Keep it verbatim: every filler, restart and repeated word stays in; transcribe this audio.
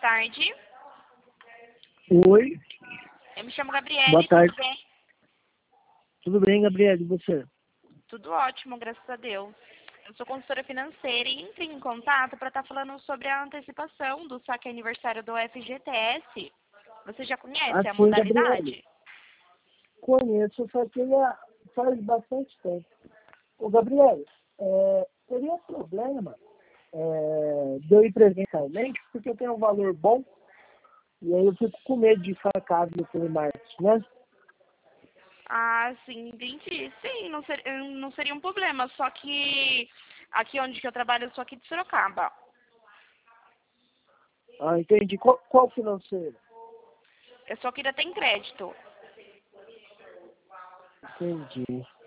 tarde. Oi. Eu me chamo Gabriele, Boa tarde. tudo bem? Tudo bem, Gabriele, e você? Tudo ótimo, graças a Deus. Eu sou consultora financeira e entrei em contato para estar falando sobre a antecipação do saque aniversário do F G T S. Você já conhece a Assim, Gabriele, modalidade? conheço, só que há- faz bastante tempo. Ô, Gabriele, é, teria problema é, de eu ir presencialmente, porque eu tenho um valor bom, e aí eu fico com medo de fracasso no telemarketing, né? Ah, sim, entendi. Sim, não, ser, não seria um problema, só que aqui onde que eu trabalho, eu sou aqui de Sorocaba. Ah, entendi. Qual, qual financeiro? Eu só queria ter crédito. Entendi.